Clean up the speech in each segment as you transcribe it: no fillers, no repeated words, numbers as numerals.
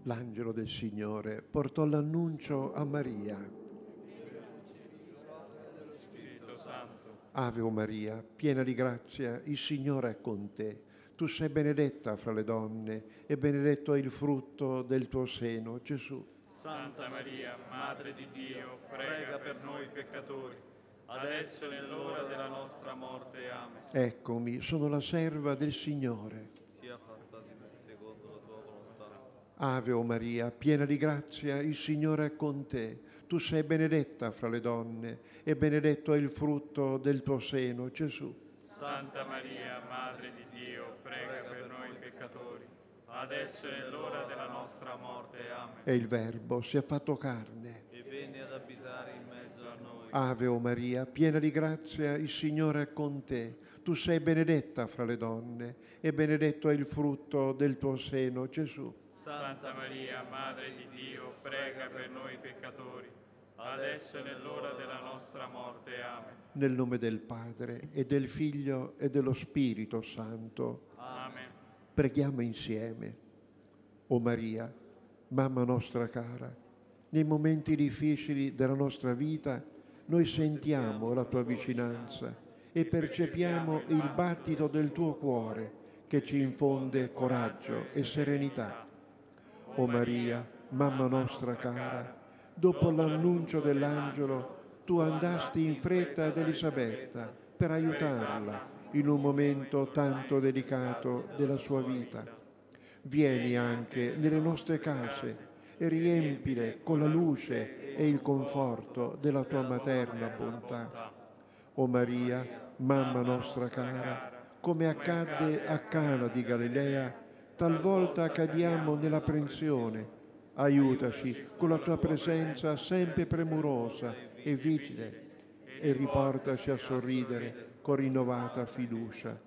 L'angelo del Signore portò l'annuncio a Maria. Spirito Santo, Ave o Maria, piena di grazia, il Signore è con te. Tu sei benedetta fra le donne e benedetto è il frutto del tuo seno, Gesù. Santa Maria, Madre di Dio, prega per noi peccatori, adesso e nell'ora della nostra morte. Amen. Eccomi, sono la serva del Signore. Sia fatta di me secondo la tua volontà. Ave o Maria, piena di grazia, il Signore è con te. Tu sei benedetta fra le donne e benedetto è il frutto del tuo seno, Gesù. Santa Maria, Madre di Dio, prega per noi peccatori, adesso e nell'ora della nostra morte. Amen. E il Verbo si è fatto carne. E venne ad abitare in mezzo a noi. Ave o Maria, piena di grazia, il Signore è con te. Tu sei benedetta fra le donne e benedetto è il frutto del tuo seno, Gesù. Santa Maria, Madre di Dio, prega per noi peccatori, adesso e nell'ora della nostra morte. Amen. Nel nome del Padre e del Figlio e dello Spirito Santo. Amen. Preghiamo insieme. O Maria, mamma nostra cara, nei momenti difficili della nostra vita noi sentiamo la tua vicinanza e percepiamo il battito del tuo cuore che ci infonde coraggio e serenità. O Maria, mamma nostra cara, dopo l'annuncio dell'angelo tu andasti in fretta ad Elisabetta per aiutarla in un momento tanto delicato della sua vita. Vieni anche nelle nostre case e riempile con la luce e il conforto della tua materna bontà. O Maria, mamma nostra cara, come accadde a Cana di Galilea, talvolta cadiamo nell'apprensione. Aiutaci con la tua presenza sempre premurosa e vigile e riportaci a sorridere con rinnovata fiducia.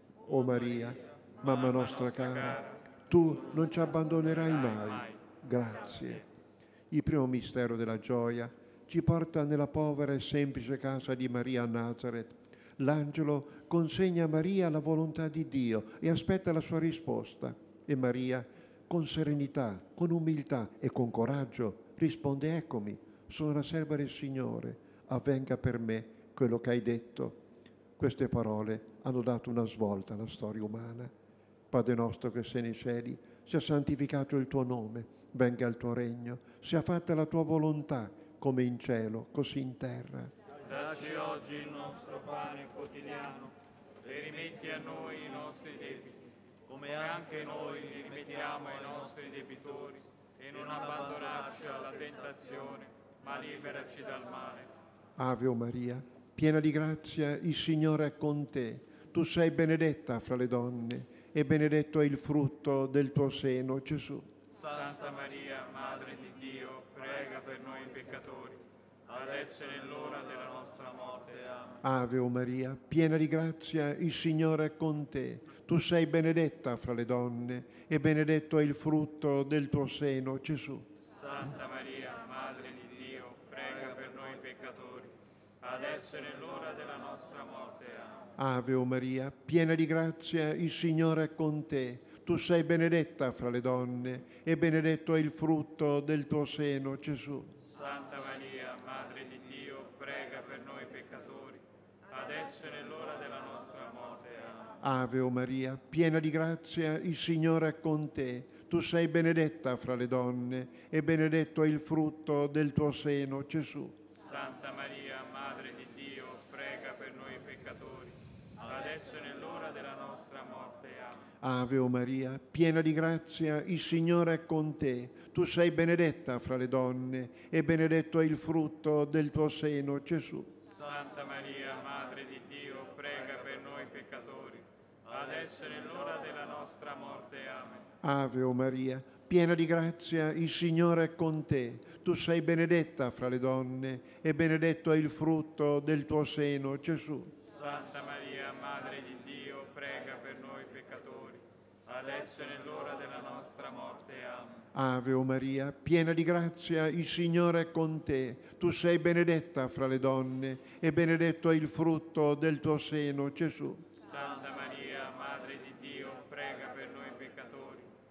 O Maria, mamma nostra cara, tu non ci abbandonerai mai. Grazie. Il primo mistero della gioia ci porta nella povera e semplice casa di Maria a Nazareth. L'angelo consegna a Maria la volontà di Dio e aspetta la sua risposta. E Maria, con serenità, con umiltà e con coraggio, risponde: eccomi, sono la serva del Signore, avvenga per me quello che hai detto. Queste parole hanno dato una svolta alla storia umana. Padre nostro che sei nei cieli, sia santificato il tuo nome, venga il tuo regno, sia fatta la tua volontà, come in cielo, così in terra. Dacci oggi il nostro pane quotidiano e rimetti a noi i nostri debiti, come anche noi li rimettiamo ai nostri debitori, e non abbandonarci alla tentazione, ma liberaci dal male. Ave o Maria, piena di grazia, il Signore è con te. Tu sei benedetta fra le donne e benedetto è il frutto del tuo seno, Gesù. Santa Maria, Madre di Dio, prega per noi peccatori, adesso e nell'ora della nostra morte. Amen. Ave o Maria, piena di grazia, il Signore è con te. Tu sei benedetta fra le donne e benedetto è il frutto del tuo seno, Gesù. Santa Maria, Madre di Dio, prega per noi peccatori, adesso e nell'ora della nostra morte. Amen. Ave o Maria, piena di grazia, il Signore è con te. Tu sei benedetta fra le donne e benedetto è il frutto del tuo seno, Gesù. Santa Maria, Madre di Dio, prega per noi peccatori, adesso e nell'ora della nostra morte. Amen. Ave o Maria, piena di grazia, il Signore è con te. Tu sei benedetta fra le donne e benedetto è il frutto del tuo seno, Gesù. Santa Maria, Madre di Dio, prega per noi peccatori, adesso e nell'ora della nostra morte. Amen. Ave o Maria, piena di grazia, il Signore è con te. Tu sei benedetta fra le donne e benedetto è il frutto del tuo seno, Gesù. Santa Maria, Madre di Dio, prega per noi peccatori, adesso e nell'ora della nostra morte. Amen. Ave o Maria, piena di grazia, il Signore è con te. Tu sei benedetta fra le donne e benedetto è il frutto del tuo seno, Gesù. Santa Maria, Madre di Dio, prega per noi peccatori, adesso e nell'ora della nostra morte. Amen. Ave o Maria, piena di grazia, il Signore è con te. Tu sei benedetta fra le donne e benedetto è il frutto del tuo seno, Gesù. Santa Maria, Madre di Dio, prega per noi peccatori,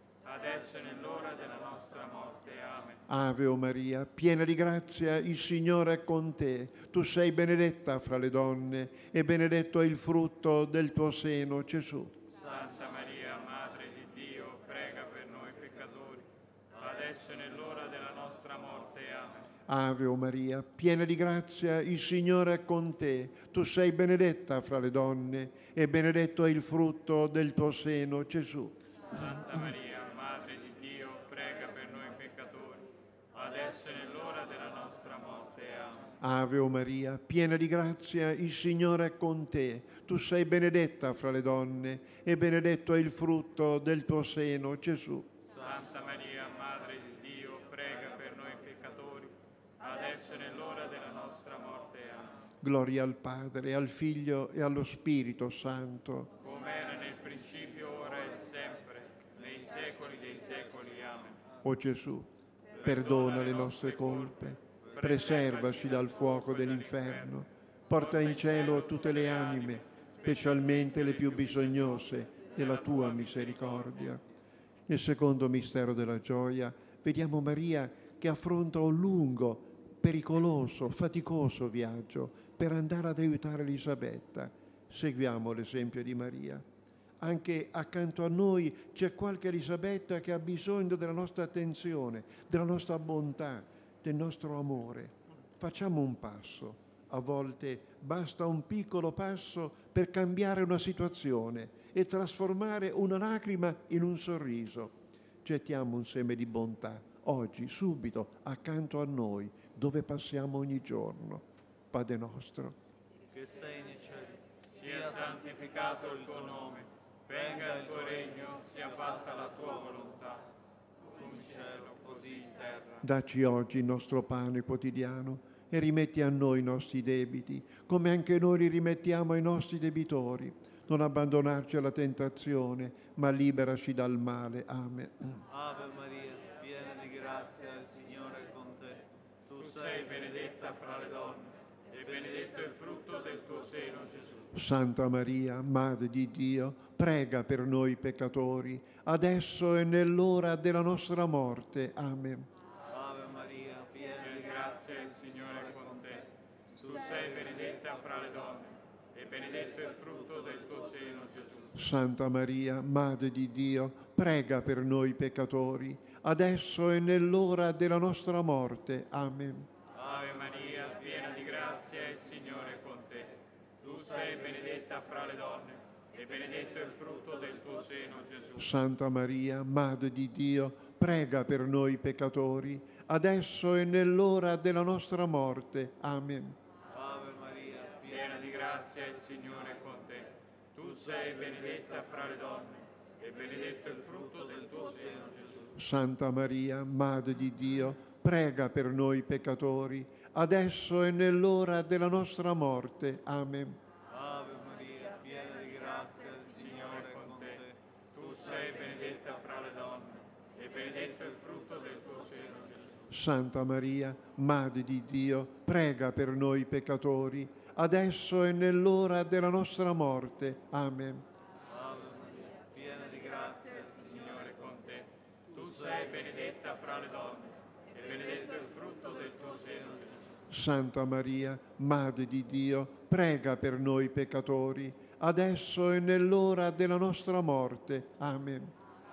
adesso e nell'ora della nostra morte. Amen. Ave o Maria, piena di grazia, il Signore è con te. Tu sei benedetta fra le donne e benedetto è il frutto del tuo seno, Gesù. Santa Maria, Madre di Dio, prega per noi peccatori, adesso e nell'ora della nostra morte. Amen. Ave o Maria, piena di grazia, il Signore è con te. Tu sei benedetta fra le donne e benedetto è il frutto del tuo seno, Gesù. Santa Maria, Madre di Dio, prega per noi peccatori, adesso e nell'ora della nostra morte. Amen. Ave o Maria, piena di grazia, il Signore è con te. Tu sei benedetta fra le donne e benedetto è il frutto del tuo seno, Gesù. Santa Maria, Madre di Dio, prega per noi peccatori, adesso e nell'ora della nostra morte. Amen. Gloria al Padre, al Figlio e allo Spirito Santo. Come era nel principio, ora e sempre, nei secoli dei secoli. Amen. O Gesù, perdona le nostre colpe, preservaci dal fuoco dell'inferno, porta in cielo tutte le anime, specialmente le più bisognose della tua misericordia. Nel secondo mistero della gioia vediamo Maria che affronta un lungo, pericoloso, faticoso viaggio per andare ad aiutare Elisabetta. Seguiamo l'esempio di Maria. Anche accanto a noi c'è qualche Elisabetta che ha bisogno della nostra attenzione, della nostra bontà, del nostro amore. Facciamo un passo. A volte basta un piccolo passo per cambiare una situazione e trasformare una lacrima in un sorriso. Gettiamo un seme di bontà oggi, subito, accanto a noi, dove passiamo ogni giorno. Padre nostro, che sei nei cieli, Sia santificato il tuo nome, venga il tuo regno, sia fatta la tua volontà, come in cielo, così in terra. dacci oggi il nostro pane quotidiano e rimetti a noi i nostri debiti, come anche noi li rimettiamo ai nostri debitori. Non abbandonarci alla tentazione, ma liberaci dal male. Amen. Ave Maria, piena di grazia, il Signore è con te. Tu sei benedetta fra le donne, e benedetto è il frutto del tuo seno, Gesù. Santa Maria, Madre di Dio, prega per noi peccatori, adesso e nell'ora della nostra morte. Amen. Ave Maria, piena Piena di di grazia, il Signore è con te. Tu sei benedetta fra le donne, e benedetto è il frutto del tuo seno, Gesù. Santa Maria, Madre di Dio, prega per noi peccatori, adesso e nell'ora della nostra morte. Amen. Ave Maria, piena di grazia, il Signore è con te. Tu sei benedetta fra le donne, e benedetto è il frutto del tuo seno, Gesù. Santa Maria, Madre di Dio, prega per noi peccatori, adesso e nell'ora della nostra morte. Amen. Ave Maria, Piena di grazia, il Signore è con te. Tu sei benedetta fra le donne, e benedetto è il frutto del tuo seno, Gesù. Santa Maria, Madre di Dio, prega per noi peccatori, adesso e nell'ora della nostra morte. Amen. Ave Maria, piena di grazia, il Signore è con te. Tu sei benedetta fra le donne, e benedetto è il frutto del tuo seno, Gesù. Santa Maria, Madre di Dio, prega per noi peccatori, adesso e nell'ora della nostra morte. Amen. Ave Maria, piena di grazia, il Signore è con te. Tu sei benedetta fra le donne, e benedetto è il frutto del tuo seno, Gesù. Santa Maria, Madre di Dio, prega per noi peccatori, adesso e nell'ora della nostra morte. Amen.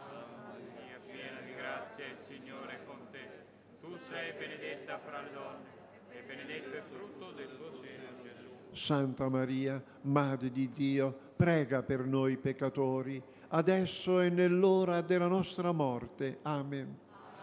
Maria, piena di grazia, il Signore è con te. Tu sei benedetta fra le donne, e benedetto è il frutto del tuo seno, Gesù. Santa Maria, Madre di Dio, prega per noi peccatori, adesso e nell'ora della nostra morte. Amen.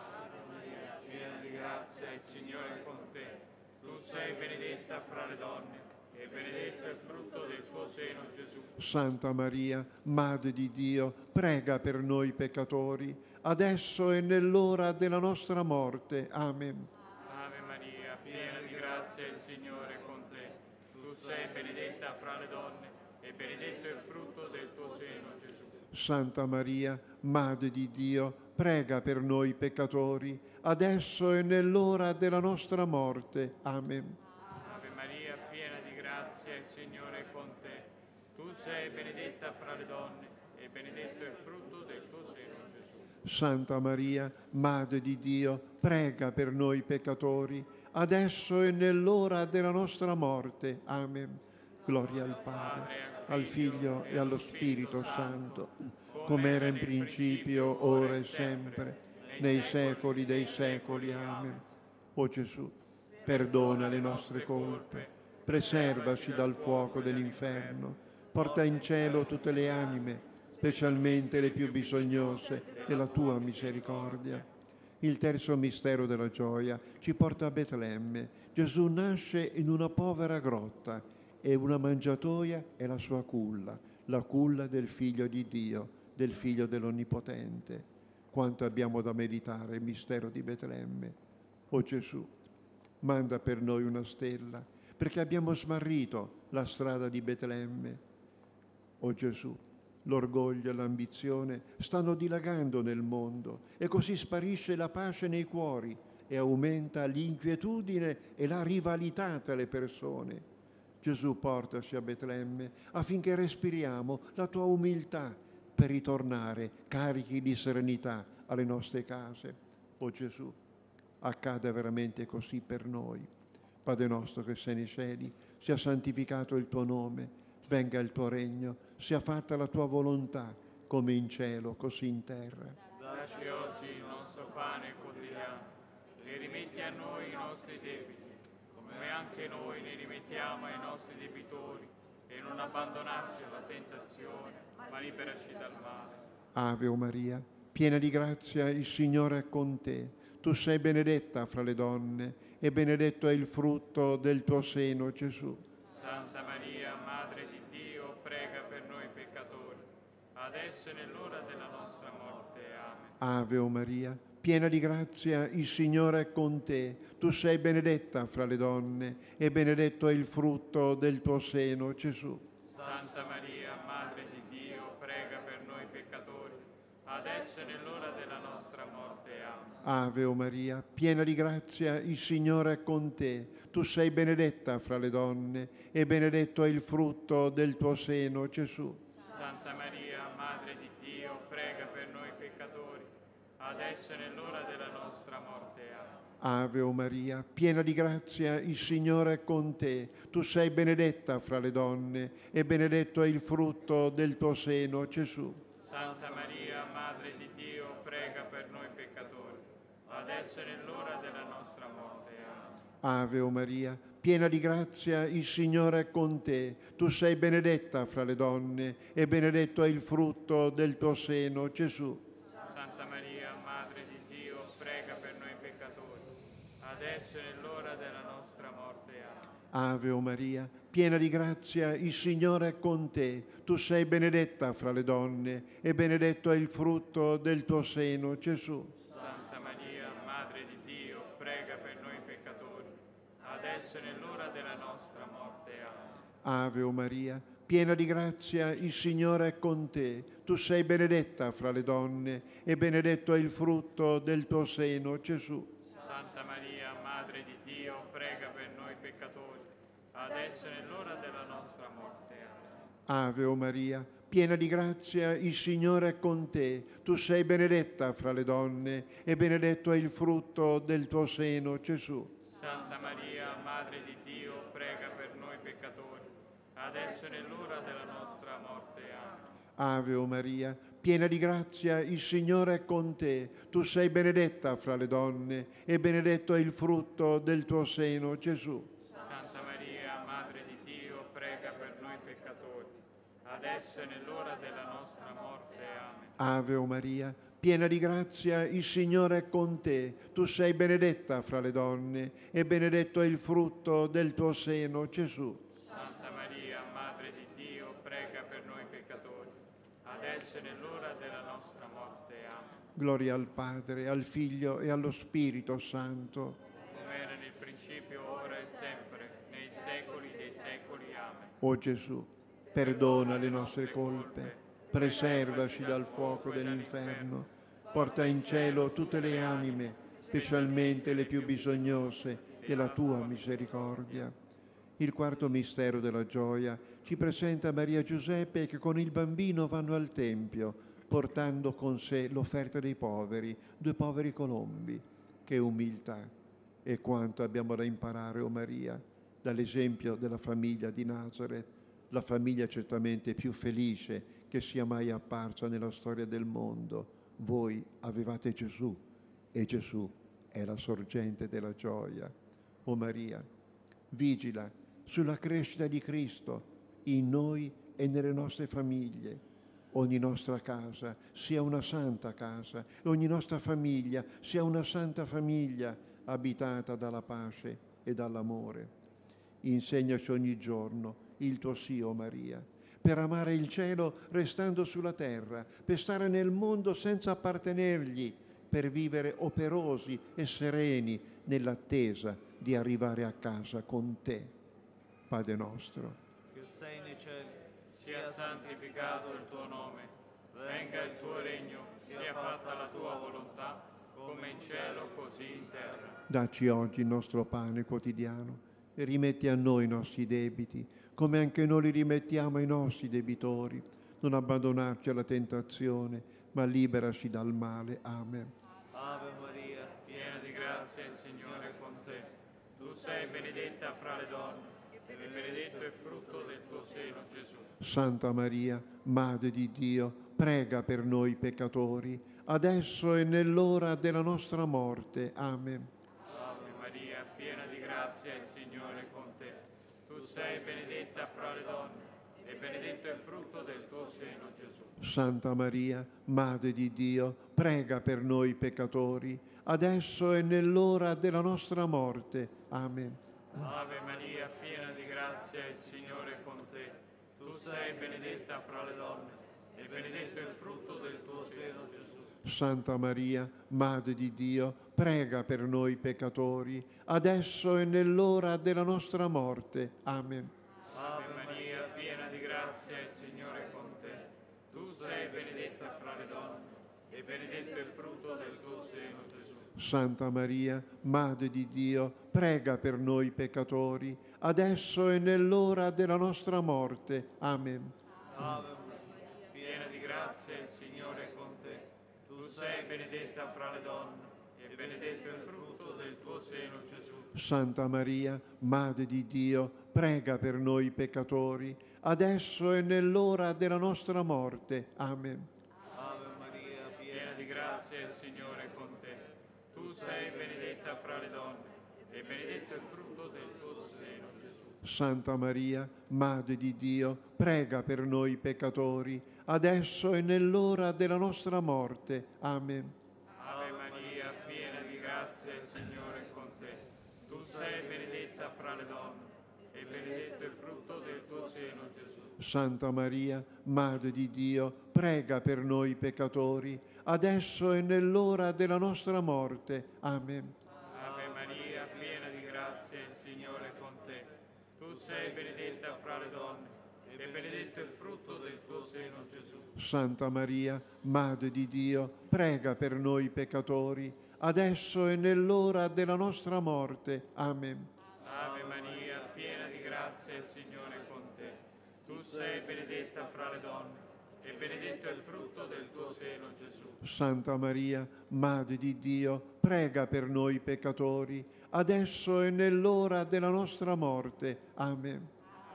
Maria, piena di grazia, il Signore è con te. Tu sei benedetta fra le donne, e benedetto è il frutto del tuo seno, Gesù. Santa Maria, Madre di Dio, prega per noi peccatori, adesso e nell'ora della nostra morte. Amen. Ave Maria, piena di grazia, il Signore è con te. Tu sei benedetta fra le donne, e benedetto è il frutto del tuo seno, Gesù. Santa Maria, Madre di Dio, prega per noi peccatori, adesso e nell'ora della nostra morte. Amen. Ave Maria, piena di grazia, il Signore è con te. Tu sei benedetta fra le donne, e benedetto è il frutto del tuo seno, Gesù. Santa Maria, Madre di Dio, prega per noi peccatori, adesso e nell'ora della nostra morte. Amen. Gloria al Padre, al Figlio e allo Spirito Santo, come era in principio, ora e sempre, nei secoli dei secoli. Amen. O Gesù, perdona le nostre colpe, preservaci dal fuoco dell'inferno, porta in cielo tutte le anime, specialmente le più bisognose della tua misericordia. Il terzo mistero della gioia ci porta a Betlemme. Gesù nasce in una povera grotta e una mangiatoia è la sua culla, la culla del Figlio di Dio, del Figlio dell'Onnipotente. Quanto abbiamo da meditare il mistero di Betlemme. O Gesù, manda per noi una stella, perché abbiamo smarrito la strada di Betlemme. O Gesù, l'orgoglio e l'ambizione stanno dilagando nel mondo e così sparisce la pace nei cuori e aumenta l'inquietudine e la rivalità tra le persone. Gesù, portaci a Betlemme affinché respiriamo la tua umiltà per ritornare carichi di serenità alle nostre case. O Gesù, accada veramente così per noi. Padre nostro che sei nei cieli, sia santificato il tuo nome, venga il tuo regno, sia fatta la tua volontà, come in cielo, così in terra. Dacci oggi il nostro pane quotidiano e rimetti a noi i nostri debiti, come anche noi ne rimettiamo ai nostri debitori, e non abbandonarci alla tentazione, ma liberaci dal male. Ave o Maria, piena di grazia, il Signore è con te. Tu sei benedetta fra le donne, e benedetto è il frutto del tuo seno, Gesù. Santa Maria, Madre di Dio, prega per noi peccatori, adesso e nell'ora della nostra morte. Amen. Ave o Maria, piena di grazia, il Signore è con te. Tu sei benedetta fra le donne, e benedetto è il frutto del tuo seno, Gesù. Santa Maria, Madre di Dio, prega per noi peccatori, adesso e nell'ora della nostra morte. Amen. Ave o Maria, piena di grazia, il Signore è con te. Tu sei benedetta fra le donne, e benedetto è il frutto del tuo seno, Gesù. Santa Maria, Madre di Dio, prega per noi peccatori, adesso e nell'ora della nostra morte. Amen. Ave o Maria, piena di grazia, il Signore è con te. Tu sei benedetta fra le donne, e benedetto è il frutto del tuo seno, Gesù. Santa Maria, Madre di Dio, prega per noi peccatori, adesso e nell'ora della nostra morte. Amen. Ave o Maria, piena di grazia, il Signore è con te. Tu sei benedetta fra le donne, e benedetto è il frutto del tuo seno, Gesù. Santa Maria, Madre di Dio, prega per noi peccatori, adesso e nell'ora della nostra morte. Amen. Ave o Maria, piena di grazia, il Signore è con te. Tu sei benedetta fra le donne, e benedetto è il frutto del tuo seno, Gesù. Santa Maria, Madre di Dio, prega per noi peccatori, adesso e nell'ora della nostra morte. Amen. Ave o Maria, piena di grazia, il Signore è con te. Tu sei benedetta fra le donne, e benedetto è il frutto del tuo seno, Gesù. Santa Maria, Madre di Dio, prega per noi peccatori, adesso e nell'ora della nostra morte. Amen. Ave o Maria, piena di grazia, il Signore è con te. Tu sei benedetta fra le donne, e benedetto è il frutto del tuo seno, Gesù. Santa Maria, Madre di Dio, prega per noi peccatori, adesso e nell'ora della nostra morte. Amen. Ave o Maria, piena di grazia, il Signore è con te. Tu sei benedetta fra le donne, e benedetto è il frutto del tuo seno, Gesù. Santa Maria, Madre di Dio, prega per noi peccatori, adesso e nell'ora della nostra morte. Amen. Ave o Maria, piena di grazia, il Signore è con te. Tu sei benedetta fra le donne, e benedetto è il frutto del tuo seno, Gesù. Santa Maria, Madre di Dio, prega per noi peccatori, adesso e nell'ora della nostra morte. Amen. Gloria al Padre, al Figlio e allo Spirito Santo. Come era nel principio, ora e sempre, nei secoli dei secoli. Amen. O Gesù, perdona le nostre colpe, preservaci dal fuoco dell'inferno, porta in cielo tutte le anime, specialmente le più bisognose della tua misericordia. Il quarto mistero della gioia ci presenta Maria e Giuseppe che con il bambino vanno al Tempio, portando con sé l'offerta dei poveri, 2 poveri colombi. Che umiltà! E quanto abbiamo da imparare, o Maria, dall'esempio della famiglia di Nazareth, la famiglia certamente più felice che sia mai apparsa nella storia del mondo. Voi avevate Gesù e Gesù è la sorgente della gioia. O Maria, vigila sulla crescita di Cristo in noi e nelle nostre famiglie. Ogni nostra casa sia una santa casa, ogni nostra famiglia sia una santa famiglia abitata dalla pace e dall'amore. Insegnaci ogni giorno il tuo sì, o Maria, per amare il cielo restando sulla terra, per stare nel mondo senza appartenergli, per vivere operosi e sereni nell'attesa di arrivare a casa con te. Padre nostro, che sei nei cieli, sia santificato il tuo nome, venga il tuo regno, sia fatta la tua volontà, come in cielo così in terra. dacci oggi il nostro pane quotidiano e rimetti a noi i nostri debiti, come anche noi li rimettiamo ai nostri debitori. Non abbandonarci alla tentazione, ma liberaci dal male. Amen. Ave Maria, Piena di grazia, il Signore è con te. Tu sei benedetta fra le donne, e benedetto è il frutto del tuo seno, Gesù. Santa Maria, Madre di Dio, prega per noi peccatori, adesso e nell'ora della nostra morte. Amen. Ave Maria, piena di grazia, il Signore è con te. Tu sei benedetta fra le donne, e benedetto è il frutto del tuo seno, Gesù. Santa Maria, Madre di Dio, prega per noi peccatori, adesso e nell'ora della nostra morte. Amen. Ave Maria, piena di grazia, il Signore è con te. Tu sei benedetta fra le donne, e benedetto è il frutto del tuo seno, Gesù. Santa Maria, Madre di Dio, prega per noi peccatori, adesso e nell'ora della nostra morte. Amen. Ave Maria, piena di grazia, il Signore è con te. Tu sei benedetta fra le donne, e benedetto è il frutto del tuo seno, Gesù. Santa Maria, Madre di Dio, prega per noi peccatori, adesso e nell'ora della nostra morte. Amen. Ave Maria, Piena di grazia, il Signore è con te. Tu sei benedetta fra le donne, e benedetto è il frutto del tuo seno, Gesù. Santa Maria, Madre di Dio, prega per noi peccatori, adesso e nell'ora della nostra morte. Amen. Ave Maria, Piena di grazia, il Signore è con te. Tu sei benedetta fra le donne, e benedetto è il frutto del tuo seno, Gesù. Santa Maria, Madre di Dio, prega per noi peccatori, adesso e nell'ora della nostra morte. Amen. Ave Maria, piena di grazia, il Signore è con te. Tu sei benedetta fra le donne, e benedetto è il frutto del tuo seno, Gesù. Santa Maria, Madre di Dio, prega per noi peccatori, adesso e nell'ora della nostra morte. Amen. Ave Maria, piena di grazia, il Signore è con te. Tu sei benedetta fra le donne, e benedetto è il frutto del tuo seno, Gesù. Santa Maria, Madre di Dio, prega per noi peccatori, adesso e nell'ora della nostra morte. Amen. Ave Maria, piena di grazia, il Signore è con te. Tu sei benedetta fra le donne, e benedetto è il frutto del tuo seno, Gesù. Santa Maria, Madre di Dio, prega per noi peccatori, adesso e nell'ora della nostra morte. Amen.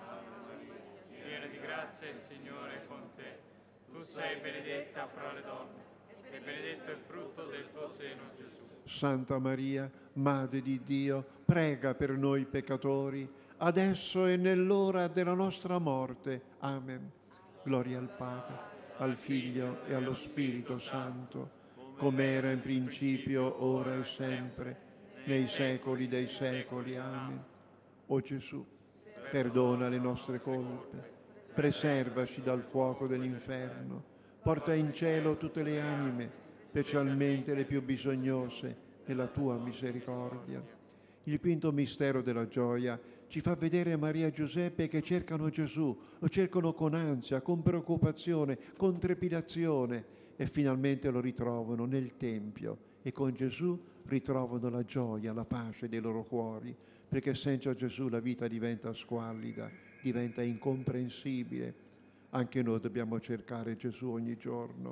Piena di grazia, il Signore è con te. Tu sei benedetta fra le donne, e benedetto è il frutto del tuo seno, Gesù. Santa Maria, Madre di Dio, prega per noi peccatori, adesso e nell'ora della nostra morte. Amen. Gloria al Padre, al Figlio e allo Spirito Santo, come era in principio, ora e sempre, nei secoli dei secoli. Amen. O Gesù, perdona le nostre colpe, preservaci dal fuoco dell'inferno, porta in cielo tutte le anime, specialmente le più bisognose della tua misericordia. Il quinto mistero della gioia ci fa vedere Maria e Giuseppe che cercano Gesù, lo cercano con ansia, con preoccupazione, con trepidazione e finalmente lo ritrovano nel Tempio e con Gesù ritrovano la gioia, la pace dei loro cuori, perché senza Gesù la vita diventa squallida, diventa incomprensibile. Anche noi dobbiamo cercare Gesù ogni giorno.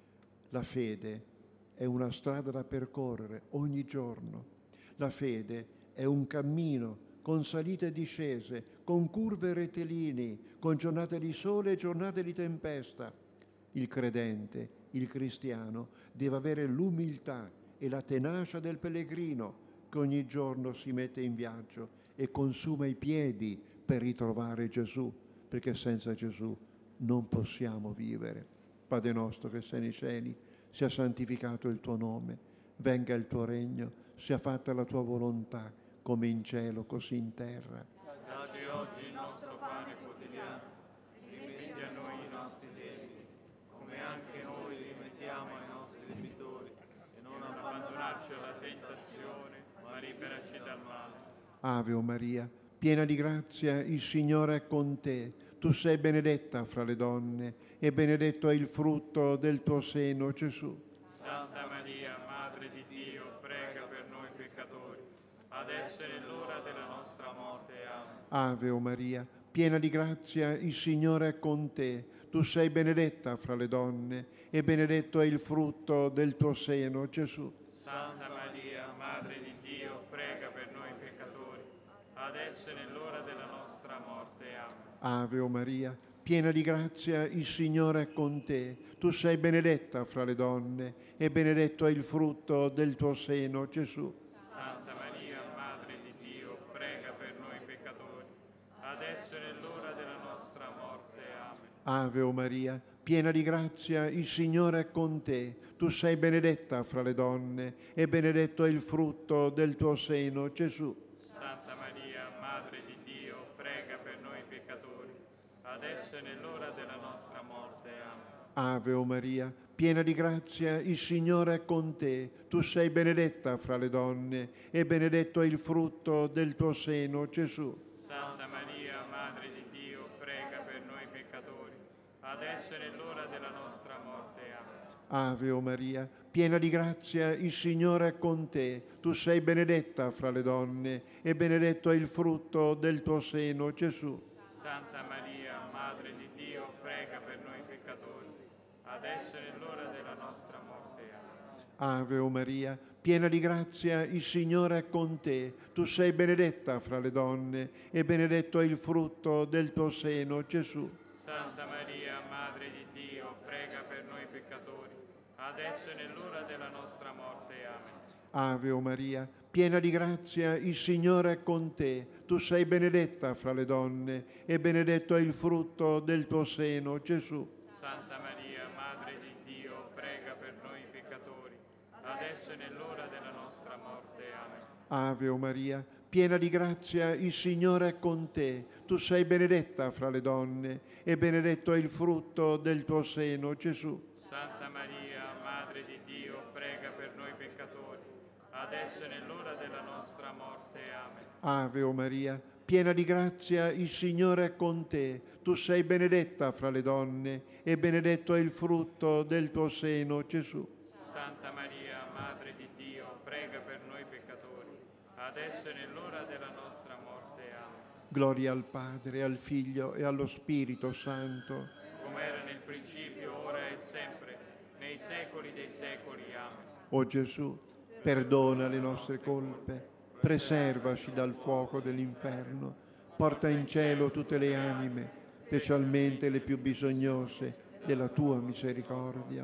La fede è una strada da percorrere ogni giorno. La fede è un cammino con salite e discese, con curve e rettilini, con giornate di sole e giornate di tempesta. Il credente, il cristiano, deve avere l'umiltà e la tenacia del pellegrino che ogni giorno si mette in viaggio e consuma i piedi per ritrovare Gesù, perché senza Gesù non possiamo vivere. Padre nostro che sei nei cieli, sia santificato il tuo nome, venga il tuo regno, sia fatta la tua volontà, come in cielo, così in terra. Dacci oggi il nostro pane quotidiano, rimetti a noi i nostri debiti, come anche noi rimettiamo ai nostri debitori, e non abbandonarci alla tentazione, ma liberaci dal male. Ave o Maria, piena di grazia, il Signore è con te. Tu sei benedetta fra le donne, e benedetto è il frutto del tuo seno, Gesù. Santa Maria, Madre di Dio, prega per noi peccatori, adesso è l'ora della nostra morte. Amen. Ave o Maria, piena di grazia, il Signore è con te. Tu sei benedetta fra le donne, e benedetto è il frutto del tuo seno, Gesù. Santa Maria, Madre di Dio, prega per noi peccatori, adesso è l'ora della nostra morte. Amen. Ave o Maria, piena di grazia, il Signore è con te. Tu sei benedetta fra le donne, e benedetto è il frutto del tuo seno, Gesù. Santa Maria, Madre di Dio, prega per noi peccatori, adesso è l'ora della nostra morte. Amen. Ave o Maria, piena di grazia, il Signore è con te. Tu sei benedetta fra le donne, e benedetto è il frutto del tuo seno, Gesù. Santa Maria, Madre di Dio, prega per noi peccatori, adesso è l'ora della nostra morte. Amen. Ave o Maria, piena di grazia, il Signore è con te. Tu sei benedetta fra le donne, e benedetto è il frutto del tuo seno, Gesù. Santa Maria, Madre di Dio, prega per noi peccatori, adesso è l'ora della nostra morte. Amen. Ave o Maria, piena di grazia, il Signore è con te. Tu sei benedetta fra le donne, e benedetto è il frutto del tuo seno, Gesù. Santa Maria, Madre di Dio, prega per noi peccatori, adesso è l'ora della nostra morte. Amen. Ave o Maria, piena di grazia, il Signore è con te. Tu sei benedetta fra le donne, e benedetto è il frutto del tuo seno, Gesù. Santa Maria, Madre di Dio, prega per noi peccatori, adesso è l'ora della nostra morte. Amen. Ave o Maria, piena di grazia, il Signore è con te. Tu sei benedetta fra le donne, e benedetto è il frutto del tuo seno, Gesù. Santa Maria, Madre di Dio, prega per noi peccatori, adesso è l'ora della nostra morte. Amen. Ave o Maria, piena di grazia, il Signore è con te. Tu sei benedetta fra le donne, e benedetto è il frutto del tuo seno, Gesù. Santa Maria, Madre di Dio, prega per noi peccatori, adesso è l'ora della nostra morte. Amen. Ave o Maria, piena di grazia, il Signore è con te. Tu sei benedetta fra le donne, e benedetto è il frutto del tuo seno, Gesù. Santa Maria, Madre di Dio, prega per noi peccatori, adesso è l'ora della nostra morte. Amen. Gloria al Padre, al Figlio e allo Spirito Santo. Come era nel principio, ora e sempre, nei secoli dei secoli. Amen. O Gesù, perdona le nostre colpe, preservaci dal fuoco dell'inferno, porta in cielo tutte le anime, specialmente le più bisognose della tua misericordia.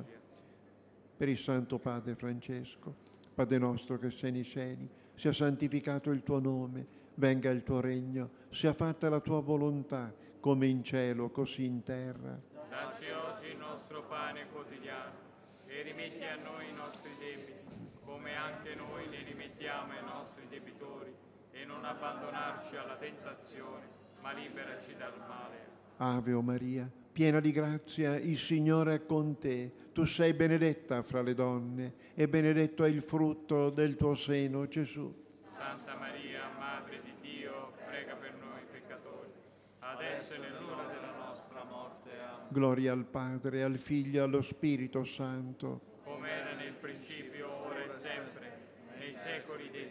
Per il Santo Padre Francesco, Padre nostro che sei nei cieli, sia santificato il tuo nome, venga il tuo regno, sia fatta la tua volontà, come in cielo, così in terra. Dacci oggi il nostro pane quotidiano e rimetti a noi i nostri debiti, come anche noi li rimettiamo ai nostri debitori, e non abbandonarci alla tentazione, ma liberaci dal male. Ave o Maria, piena di grazia, il Signore è con te. Tu sei benedetta fra le donne, e benedetto è il frutto del tuo seno, Gesù. Santa Maria, Madre di Dio, prega per noi peccatori, adesso è l'ora della nostra morte. Amen. Gloria al Padre, al Figlio e allo Spirito Santo. Come era nel principio, ora e sempre,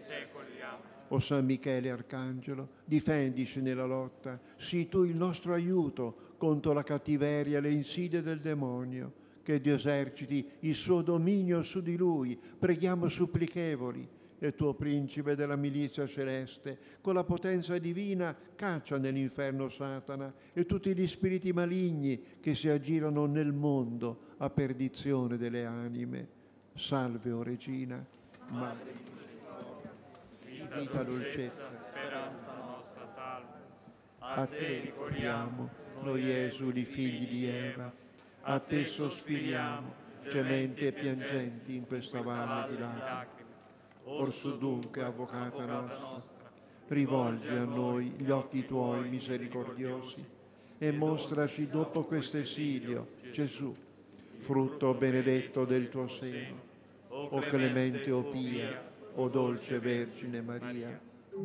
secoli. Amen. O San Michele Arcangelo, difendici nella lotta, sii tu il nostro aiuto contro la cattiveria e le insidie del demonio, che Dio eserciti il suo dominio su di lui, preghiamo supplichevoli. E tuo principe della milizia celeste, con la potenza divina, caccia nell'inferno Satana e tutti gli spiriti maligni che si aggirano nel mondo a perdizione delle anime. Salve, o Regina, Madre di vita, dolcezza, speranza nostra, salve. a te ricorriamo, noi esuli figli di Eva, a te sospiriamo, gementi e piangenti in questa valle di lacrime. Orsù dunque, avvocata nostra, rivolgi a noi gli occhi tuoi misericordiosi e mostraci dopo questo esilio, Gesù, frutto benedetto del tuo seno. O clemente, o pia, o dolce Vergine Maria.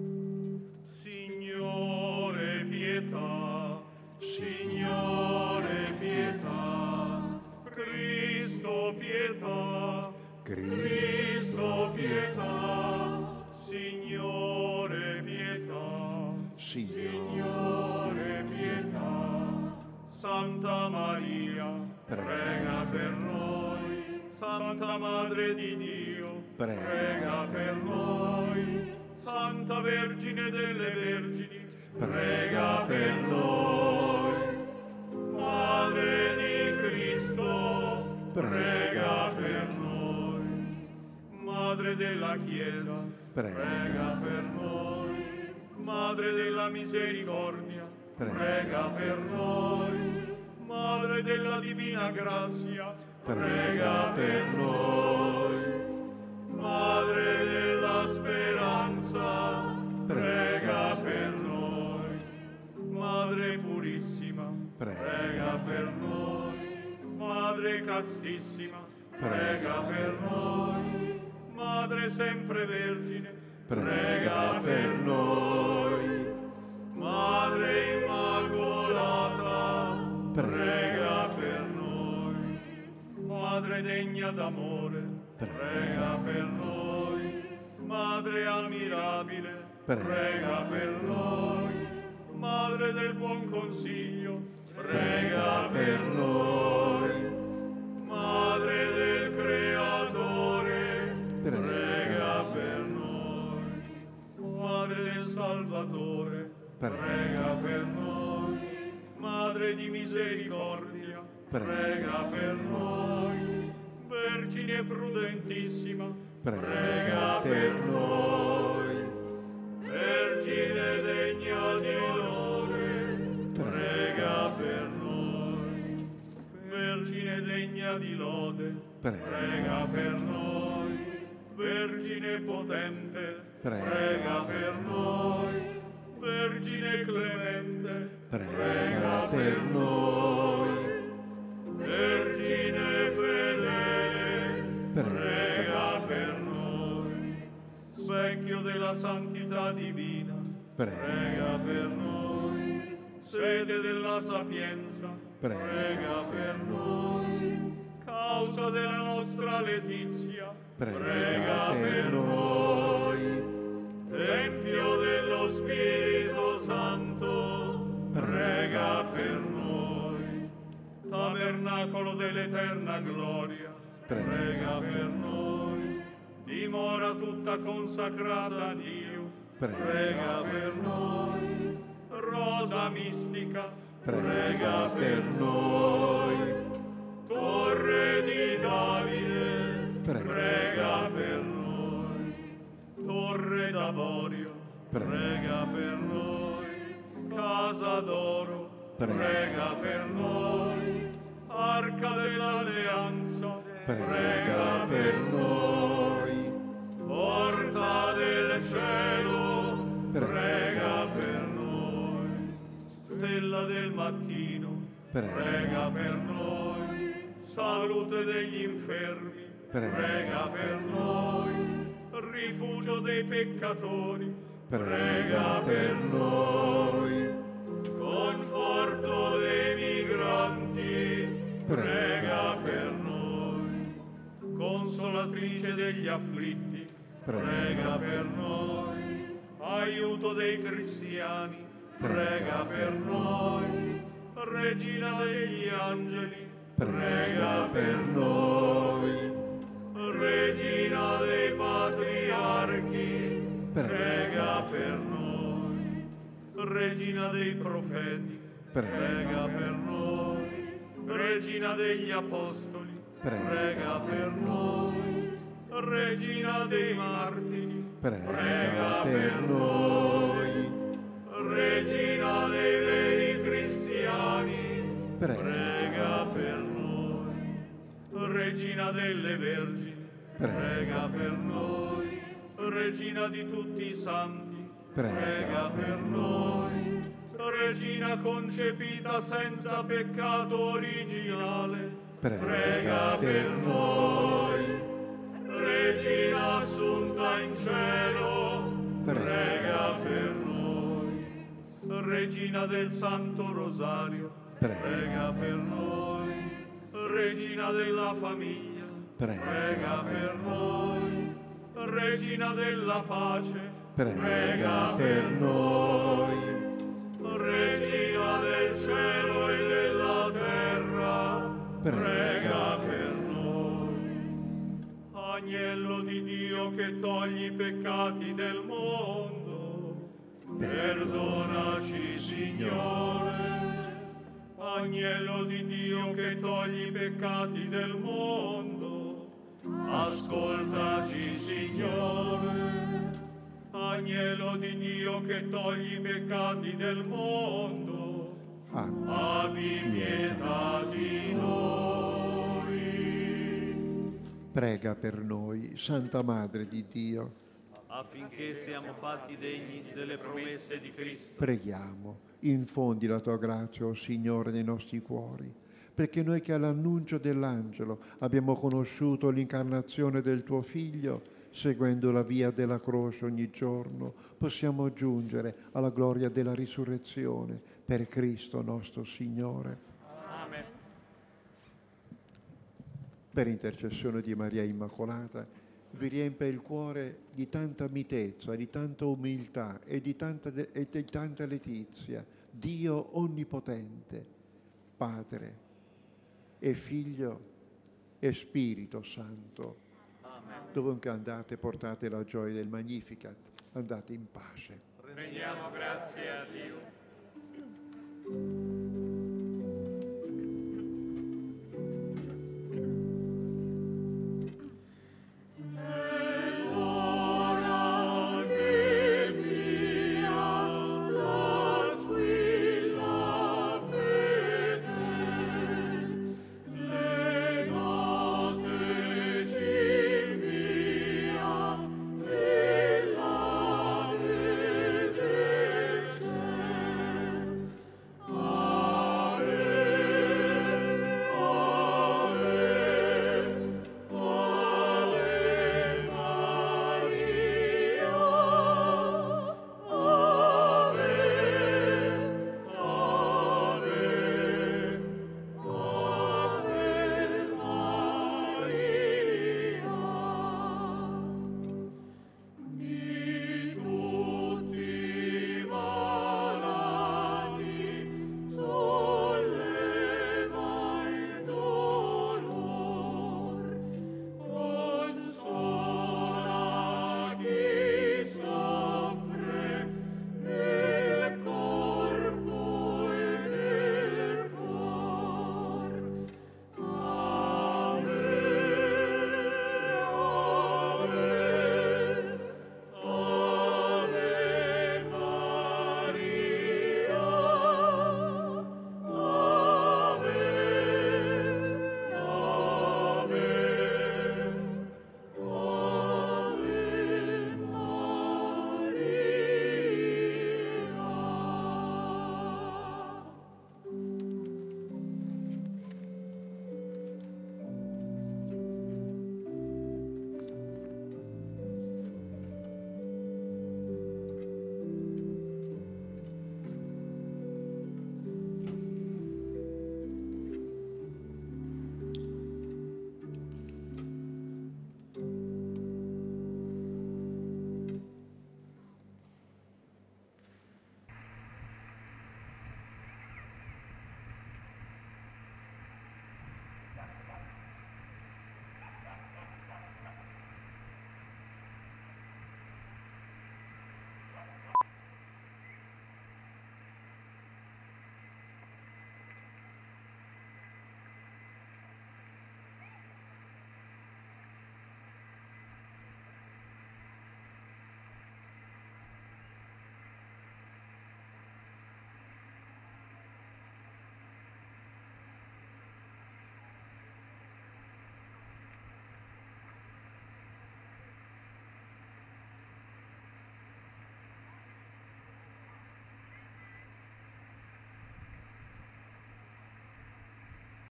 Signore pietà, Signore pietà, Cristo pietà, Cristo pietà, Signore pietà, Signore pietà. Santa Maria, prega per noi. Santa Madre di Dio, prega per noi. Santa Vergine delle Vergini, prega per noi. Madre di Cristo, prega per noi. Madre della Chiesa, prega per noi. Madre della misericordia, prega per noi. Madre della divina grazia, prega per noi. Madre della speranza, prega per noi. Madre purissima, prega per noi. Madre castissima, prega per noi. Madre sempre vergine, prega per noi. Madre immacolata, prega per noi. Madre degna d'amore, prega per noi. Madre ammirabile, prega per noi. Madre del buon consiglio, prega per noi. Madre del Creatore, prega per noi. Madre del Salvatore, prega per noi. Madre di misericordia, prega per noi. Vergine prudentissima, prega per noi. Vergine degna di onore, prega per noi. Vergine degna di lode, prega per noi. Vergine potente, prega per noi. Vergine clemente, prega per noi. Vergine fedele, prega per noi. Specchio della santità divina, prega per noi. Sede della sapienza, prega per noi. Causa della nostra letizia, prega per noi. Tempio dello Spirito Santo, prega per noi. Tabernacolo dell'eterna gloria, prega per noi. Dimora tutta consacrata a Dio, prega per noi. Rosa mistica, prega per noi. Torre di Davide, prega per noi. Torre d'Avorio, prega per noi. Casa d'oro, prega per noi. Arca dell'Alleanza, prega per noi. Porta del cielo, prega per noi. Stella del mattino, prega per noi. Salute degli infermi, prega per noi. Rifugio dei peccatori, prega per noi. Conforto dei migranti, prega per noi. Consolatrice degli afflitti, prega per noi. Aiuto dei cristiani, prega per noi. Regina degli angeli, prega per noi. Regina dei patriarchi, prega per noi. Regina dei profeti, prega per noi. Regina degli apostoli, prega per noi. Regina dei martiri, prega per noi. Regina dei veri cristiani, prega per noi. Regina delle vergini, prega per noi. Regina di tutti i santi, prega per noi. Regina concepita senza peccato originale, prega per noi. Regina assunta in cielo, prega per noi. Regina del Santo Rosario, prega per noi. Regina della famiglia, prega per noi. Regina della pace, prega per noi. Regina del cielo e della terra, prega per noi. Agnello di Dio che togli i peccati del mondo, perdonaci, Signore. Agnello di Dio che togli i peccati del mondo, ascoltaci, Signore. Agnello di Dio che togli i peccati del mondo, abbi pietà di noi. Prega per noi, Santa Madre di Dio. Affinché siamo fatti degni delle promesse di Cristo. Preghiamo, infondi la tua grazia, o Signore, nei nostri cuori, perché noi che all'annuncio dell'angelo abbiamo conosciuto l'incarnazione del tuo Figlio, seguendo la via della croce ogni giorno, possiamo giungere alla gloria della risurrezione per Cristo nostro Signore. Amen. Per intercessione di Maria Immacolata, vi riempie il cuore di tanta mitezza, di tanta umiltà e di tanta letizia. Dio Onnipotente, Padre e Figlio e Spirito Santo. Dovunque andate, portate la gioia del Magnificat. Andate in pace. Rendiamo grazie a Dio.